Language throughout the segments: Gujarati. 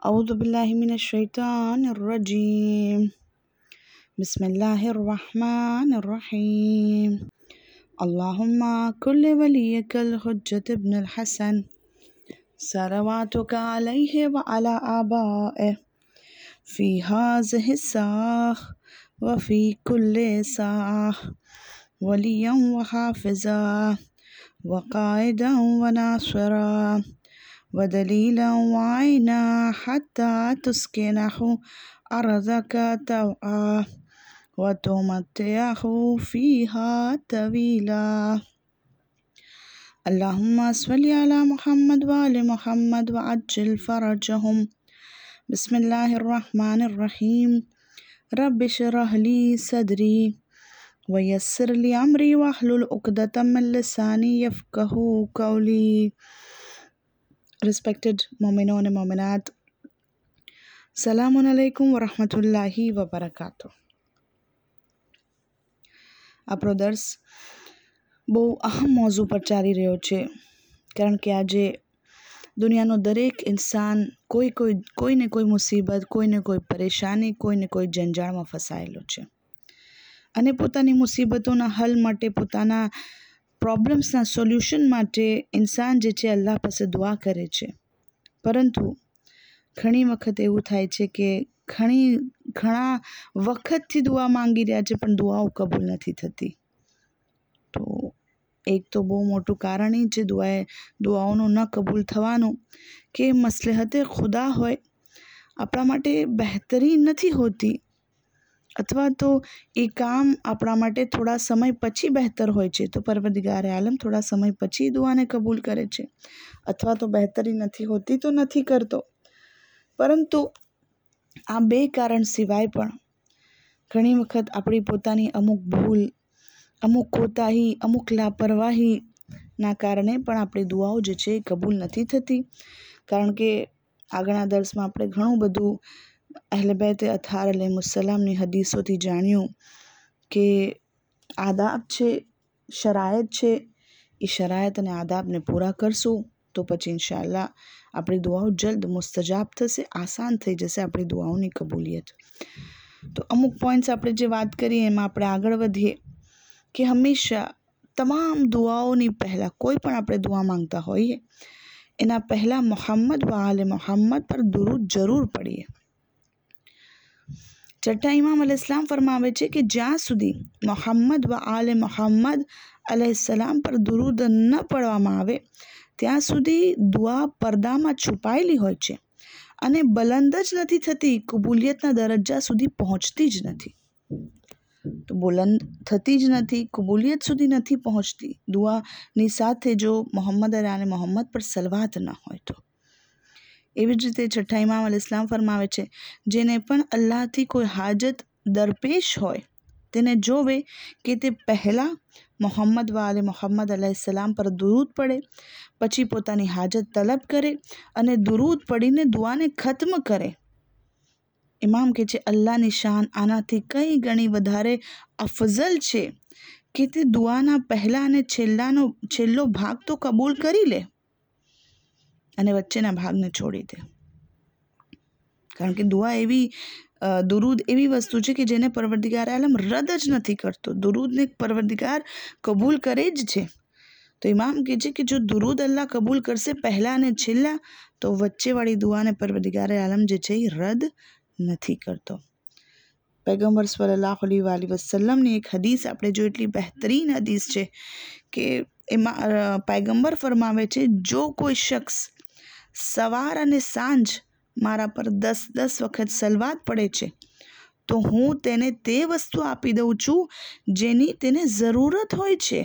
أعوذ بالله من الشيطان الرجيم بسم الله الرحمن الرحيم اللهم كل وليك الحجة ابن الحسن صلواتك عليه وعلى آبائه في هذه الساعة وفي كل ساعة وليا وحافظا وقائدا وناصرا ودليلا وعينا حتى تسكنه أرضك طوعا وتمتعه فيها طويلا اللهم صل على محمد وآل محمد وعجل فرجهم بسم الله الرحمن الرحيم رب اشرح لي صدري ويسر لي أمري واحلل عقدة من لساني يفقهوا قولي. Respected Mu'minun and Mu'minat, Salamun alaikum wa rahmatullahi wa barakatuh. આપણો દર્સ બહુ અહમ મોઝુ પર ચાલી રહ્યો છે, કારણ કે આજે દુનિયાનો દરેક ઇન્સાન કોઈને કોઈ મુસીબત, કોઈને કોઈ પરેશાની, કોઈને કોઈ જંજાળમાં ફસાયેલો છે અને પોતાની મુસીબતોના હલ માટે, પોતાના પ્રોબ્લેમ્સના સોલ્યુશન માટે ઇન્સાન જે છે અલ્લાહ પાસે દુઆ કરે છે. પરંતુ ઘણી વખત એવું થાય છે કે ઘણા વખતથી દુઆ માંગી રહ્યા છે પણ દુઆઓ કબૂલ નથી થતી. તો એક તો બહુ મોટું કારણ એ છે દુઆઓનું ન કબૂલ થવાનું કે મસલહતે ખુદા હોય, આપણા માટે બહેતરી નથી હોતી, અથવા તો એ કામ આપણા માટે થોડા સમય પછી બહેતર હોય છે, તો પરવરદિગાર આલમ થોડા સમય પછી દુઆને કબૂલ કરે છે, અથવા તો બહેતરી નથી હોતી તો નથી કરતો. પરંતુ આ બે કારણ સિવાય પણ ઘણી વખત આપણી પોતાની અમુક ભૂલ, અમુક કોતાહી, અમુક લાપરવાહીના કારણે પણ આપણી દુઆઓ જે છે એ કબૂલ નથી થતી. કારણ કે આગળના દર્સમાં આપણે ઘણું બધું અહલે બેત અથહાર અલૈહિસ્સલામની હદીસોથી જાણ્યું કે આદાબ છે, શરાયત છે, એ શરાયત અને આદાબને પૂરા કરશું તો પછી ઇન્શાઅલ્લાહ આપણી દુઆઓ જલ્દ મુસ્તજાબ થશે, આસાન થઈ જશે આપણી દુઆઓની કબૂલિયત. તો અમુક પોઈન્ટ્સ આપણે જે વાત કરીએ એમાં આપણે આગળ વધીએ કે હંમેશા તમામ દુઆઓની પહેલાં, કોઈ પણ આપણે દુઆ માંગતા હોઈએ એના પહેલાં મોહમ્મદ વ આલે મોહમ્મદ પર દુરૂદ જરૂર પડીએ. છઠ્ઠા ઇમામ અલૈહિસ્સલામ ફરમાવે છે કે જ્યાં સુધી મોહમ્મદ વ આલે મોહમ્મદ અલૈહિસ્સલામ પર દુરૂદ ન પડવામાં આવે ત્યાં સુધી દુઆ પડદામાં છુપાયેલી હોય છે અને બલંદ જ નથી થતી, કબૂલિયતના દરજ્જા સુધી પહોંચતી જ નથી. તો બુલંદ થતી જ નથી, કબૂલિયત સુધી નથી પહોંચતી દુઆની સાથે જો મોહમ્મદ અને મોહમ્મદ પર સલવાત ન હોય તો. એવી જ રીતે છઠ્ઠા ઇમામ અલૈહિસ્સલામ ફરમાવે છે, જેને પણ અલ્લાહથી કોઈ હાજત દરપેશ હોય તેને જોવે કે તે પહેલાં મોહમ્મદ વ આલે મોહમ્મદ અલૈહિસ્સલામ પર દુરૂદ પડે, પછી પોતાની હાજત તલબ કરે અને દુરૂદ પડીને દુઆને ખત્મ કરે. ઇમામ કહે છે અલ્લાહની શાન આનાથી કઈ ગણી વધારે અફઝલ છે કે તે દુઆના પહેલા અને છેલ્લો ભાગ તો કબૂલ કરી લે અને વચ્ચેના ભાગને છોડી દે. કારણ કે દુરૂદ એવી વસ્તુ છે કે જેને પરવરદિગાર આલમ રદ જ નથી કરતો, દુરૂદને પરવરદિગાર કબૂલ કરે જ છે. તો ઇમામ કહે છે કે જો દુરૂદ અલ્લાહ કબૂલ કરશે પહેલાં અને છેલ્લા, તો વચ્ચેવાળી દુઆને પરવરદિગાર આલમ જે છે એ રદ નથી કરતો. પૈગંબર સલ્લલ્લાહુ અલૈહિ વસલ્લમની એક હદીસ આપણે જો, એટલી બહેતરીન હદીસ છે કે એમાં પૈગંબર ફરમાવે છે, જો કોઈ શખ્સ સવાર અને સાંજ મારા પર 10 વખત સલવાત પડે છે તો હું તેને તે વસ્તુ આપી દઉં છું જેની તેને જરૂરત હોય છે.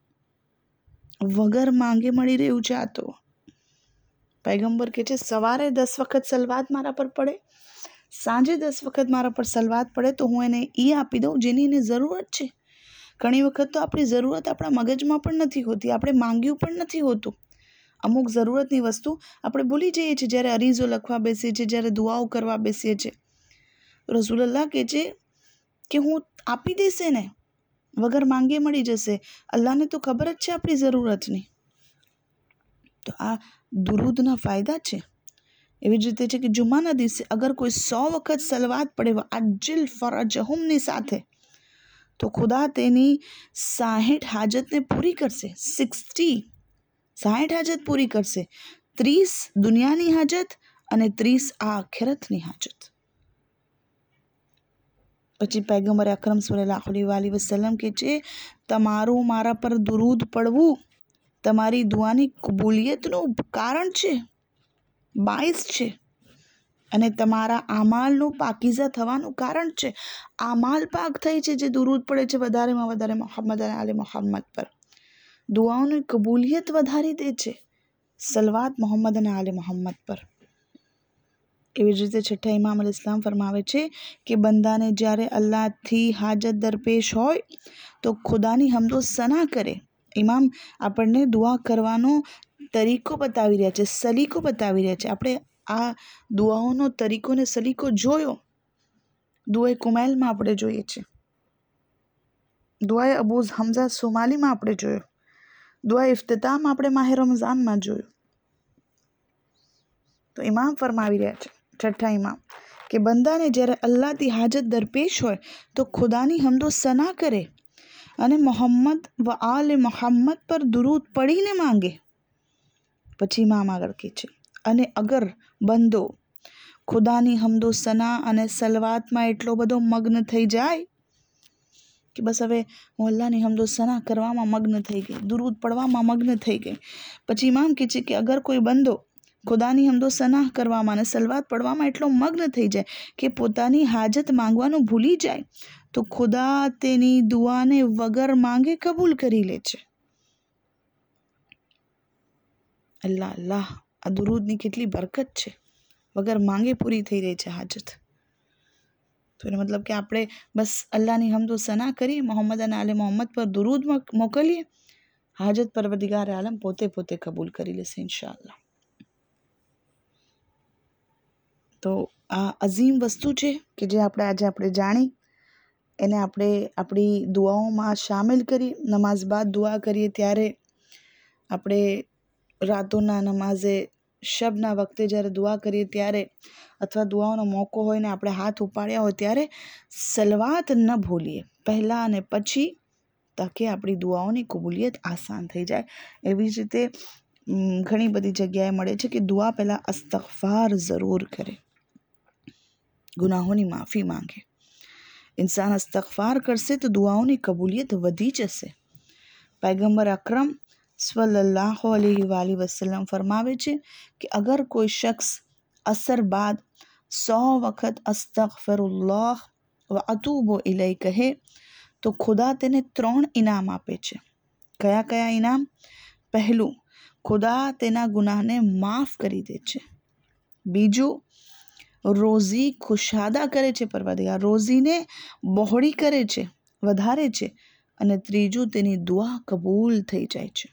વગર માંગે મળી રહ્યું છે. આ તો પૈગંબર કહે છે સવારે 10 વખત સલવાત મારા પર પડે, સાંજે 10 વખત મારા પર સલવાત પડે તો હું એને એ આપી દઉં જેની એને જરૂરત છે. ઘણી વખત તો આપણી જરૂરત આપણા મગજમાં પણ નથી હોતી, આપણે માંગ્યું પણ નથી હોતું. અમુક જરૂરતની વસ્તુ આપણે ભૂલી જઈએ છીએ જ્યારે અરીઝો લખવા બેસીએ છીએ, જ્યારે દુઆઓ કરવા બેસીએ છીએ. રસૂલુલ્લાહ કહે છે કે હું આપી દઈશ એને, વગર માંગે મળી જશે. અલ્લાહને તો ખબર જ છે આપણી જરૂરતની. તો આ દુરૂદના ફાયદા છે એવી જ રીતે છે કે જુમાના દિવસે અગર કોઈ 100 વખત સલવાત પડે અજિલ ફરજહુમની સાથે, તો ખુદા તેની 60 હાજતને પૂરી કરશે. 60 હાજત પૂરી કરશે. 30 દુનિયાની હાજત અને 30 આખિરતની હાજત. પછી પૈગંબર અકરમ સલ્લલ્લાહુ અલૈહિ વસલ્લમ કે છે, તમારું મારા પર દુરૂદ પડવું તમારી દુઆની કબૂલિયતનું કારણ છે, બાઈસ છે, અને તમારા આમાલનું પાકીઝા થવાનું કારણ છે. આમાલ પાક થઈ છે જે દુરૂદ પડે છે વધારેમાં વધારે મોહમ્મદ અને આલે મોહમ્મદ પર. દુઆઓની કબૂલિયત વધારી દે છે સલવાત મોહમ્મદ અને આલે મોહમ્મદ પર. એવી જ રીતે છઠ્ઠા ઇમામ અલ ઇસ્લામ ફરમાવે છે કે બંદાને જ્યારે અલ્લાહથી હાજત દરપેશ હોય તો ખુદાની હમદો સના કરે. ઇમામ આપણને દુઆ કરવાનો તરીકો બતાવી રહ્યા છે, સલીકો બતાવી રહ્યા છે. આપણે આ દુઆઓનો તરીકો ને સલીકો જોયો. દુઆએ કુમૈલમાં આપણે જોઈએ છે, દુઆએ અબુ હમઝા સોમાલીમાં આપણે જોયો, દુઆએ ઇફ્તિતાહમાં આપણે માહે રમઝાનમાં જોયું. તો ઇમામ ફરમાવી રહ્યા છે, છઠ્ઠા ઇમામ, કે બંદાને જ્યારે અલ્લાહથી હાજત દરપેશ હોય તો ખુદાની હમદો સના કરે અને મોહમ્મદ વ આલે મોહમ્મદ પર દુરૂદ પડીને માંગે. પછી ઇમામ આગળ કહે છે, અને અગર બંદો ખુદાની હમદો સના અને સલવાતમાં એટલો બધો મગ્ન થઈ જાય કે બસ હવે હું અલ્લાહની હમદો સના કરવામાં મગ્ન થઈ ગઈ, દુરૂદ પડવામાં મગ્ન થઈ ગઈ. પછી ઇમામ કહે છે કે અગર કોઈ બંદો ખુદાની હમદો સના કરવામાં અને સલવાત પડવામાં એટલો મગ્ન થઈ જાય કે પોતાની હાજત માંગવાનું ભૂલી જાય, તો ખુદા તેની દુઆને વગર માંગે કબૂલ કરી લે છે. અલ્લાહ અલ્લાહ, આ દુરૂદની કેટલી બરકત છે. વગર માંગે પૂરી થઈ રહી છે હાજત. તો એનો મતલબ કે આપણે બસ અલ્લાહની હમદો સના કરીએ, મોહમ્મદ અને આલે મોહમ્મદ પર દુરૂદ મોકલીએ, હાજત પરવરદિગાર આલમ પોતે કબૂલ કરી લેશે ઇન્શાઅલ્લાહ. તો આ અઝીમ વસ્તુ છે કે જે આપણે જાણી એને આપણે આપણી દુઆઓમાં શામિલ કરી. નમાઝ બાદ દુઆ કરીએ ત્યારે આપણે રાતોના નમાઝે શબના વખતે જ્યારે દુઆ કરીએ ત્યારે, અથવા દુઆઓનો મોકો હોય ને આપણે હાથ ઉપાડ્યા હોય ત્યારે સલવાત ન ભૂલીએ પહેલાં અને પછી, તાકે આપણી દુઆઓની કબૂલિયત આસાન થઈ જાય. એવી જ રીતે ઘણી બધી જગ્યાએ મળે છે કે દુઆ પહેલાં અસ્તગફાર જરૂર કરે, ગુનાહોની માફી માંગે. ઇન્સાન અસ્તગફાર કરશે તો દુઆઓની કબૂલિયત વધી જશે. પૈગંબર અકરમ સલ્લલ્લાહુ અલૈહિ વસલ્લમ ફરમાવે છે કે અગર કોઈ શખ્સ અસર બાદ 100 વખત અસ્તગફિરુલ્લાહ વ અતૂબુ ઇલૈહ કહે તો ખુદા તેને 3 ઇનામ આપે છે. કયા કયા ઇનામ? પહેલું, ખુદા તેના ગુનાહને માફ કરી દે છે. બીજું, રોઝી ખુશાદા કરે છે પરવરદિગાર, રોઝીને બહોળી કરે છે, વધારે છે. અને ત્રીજું, તેની દુઆ કબૂલ થઈ જાય છે.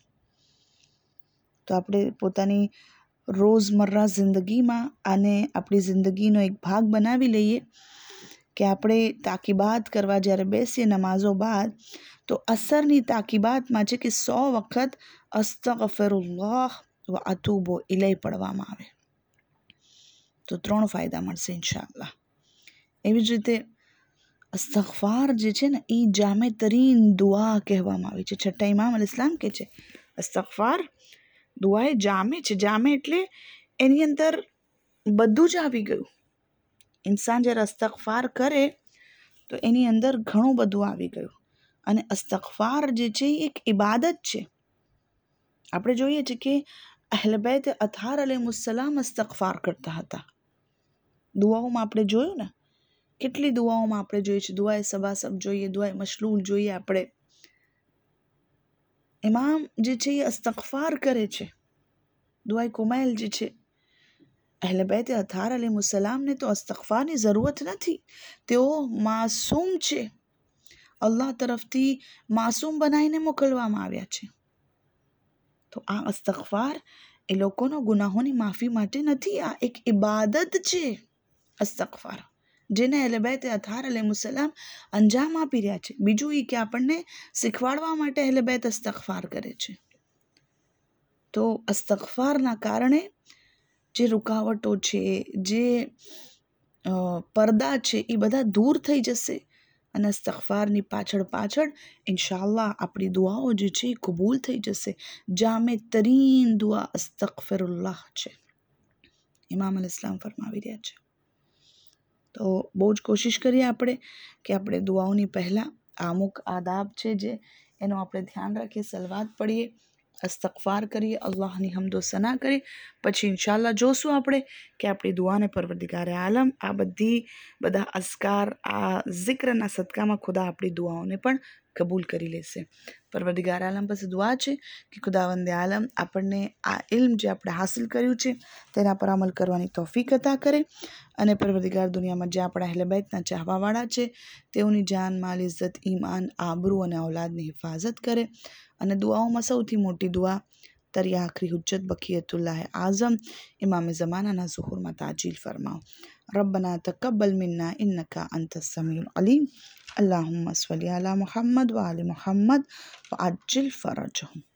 તો આપણે પોતાની રોઝમર્રા જિંદગીમાં આને આપણી જિંદગીનો એક ભાગ બનાવી લઈએ કે આપણે તાકીબાત કરવા જ્યારે બેસીએ નમાઝો બાદ, તો અસરની તાકીબાતમાં છે કે 100 વખત અસ્તગફિરુલ્લાહ વ અતૂબુ ઇલૈહ પડવામાં આવે તો 3 ફાયદા મળશે ઇન્શાઅલ્લાહ. એવી જ રીતે અસ્તગફાર જે છે ને એ જામે તરીન દુઆ કહેવામાં આવી છે. છઠ્ઠા ઇમામ અલ ઇસ્લામ કહે છે અસ્તગફાર દુઆએ જામે છે. જામે એટલે એની અંદર બધું જ આવી ગયું. ઇન્સાન જ્યારે અસ્તગફાર કરે તો એની અંદર ઘણું બધું આવી ગયું. અને અસ્તગફાર જે છે એ એક ઇબાદત છે. આપણે જોઈએ છીએ કે અહલે બૈત અતહાર અલૈહિસ્સલામ અસ્તગફાર કરતા હતા. દુઆઓમાં આપણે જોયું ને, કેટલી દુઆઓમાં આપણે જોઈએ છીએ. દુઆએ સબાસબ જોઈએ, દુઆએ મશલૂલ જોઈએ. આપણે ઇમામ જે છે એ અસ્તગફાર કરે છે. દુઆએ કુમૈલ જે છે, અહલે બૈત અતહાર અલૈહિસ્સલામને તો અસ્તગફારની જરૂરત નથી. તેઓ માસૂમ છે, અલ્લાહ તરફથી માસૂમ બનાવીને મોકલવામાં આવ્યા છે. તો આ અસ્તગફાર એ લોકોનો ગુનાહોની માફી માટે નથી, આ એક ઇબાદત છે અસ્તગફાર, જેને અહલે બૈત અતહાર અલૈહિસ્સલામ અંજામ આપી રહ્યા છે. બીજું એ કે આપણને શીખવાડવા માટે અહલે બૈત અસ્તગફાર કરે છે. તો અસ્તગફારના કારણે જે રૂકાવટો છે, જે પડદા છે, એ બધા દૂર થઈ જશે અને ઇસ્તિગફારની પાછળ ઇન્શાઅલ્લાહ આપણી દુઆઓ જે છે એ કબૂલ થઈ જશે. જામે તરીન દુઆ અસ્તગફિરુલ્લાહ છે, ઇમામ અલ ઇસ્લામ ફરમાવી રહ્યા છે. તો બહુ જ કોશિશ કરીએ આપણે કે આપણે દુઆઓની પહેલાં અમુક આદાબ છે જે એનું આપણે ધ્યાન રાખીએ, સલવાત પડીએ, અસ્તગફાર કરીએ, અલ્લાહની હમદો સના કરીએ. પછી ઇન્શાઅલ્લાહ જોશું આપણે કે આપણી દુઆને પરવરદિગારે આલમ આ બધા અઝકાર, આ જિક્રના સદકામાં ખુદા આપણી દુઆઓને પણ કબૂલ કરી લેશે. પરવરદિગાર આલમ પાસે દુઆ છે કે ખુદાવંદે આલમ આપણને આ ઇલ્મ જે આપણે હાસિલ કર્યું છે તેના પર અમલ કરવાની તૌફીક અતા કરે અને પરવરદિગાર દુનિયામાં જે આપણા અહેલે બૈતના ચાહવાવાળા છે તેઓની જાન, માલ, ઇઝ્ઝત, ઈમાન, આબરૂ અને ઔલાદની હિફાજત કરે. અને દુઆઓમાં સૌથી મોટી દુઆ તરી આખરી હુજ્જત બકિયતુલ્લાહ આઝમ ઇમામ ઝમાનાના ઝુહુરમાં તાજીલ ફરમાઓ. રબ્બના તકબ્બલ મિન્ના ઇન્નકા અંતસ સમીઉલ અલીમ. અલ્લાहुम्मा सल्ली अला मुहम्मद व आलि मुहम्मद व अज्जिल फरजहुम.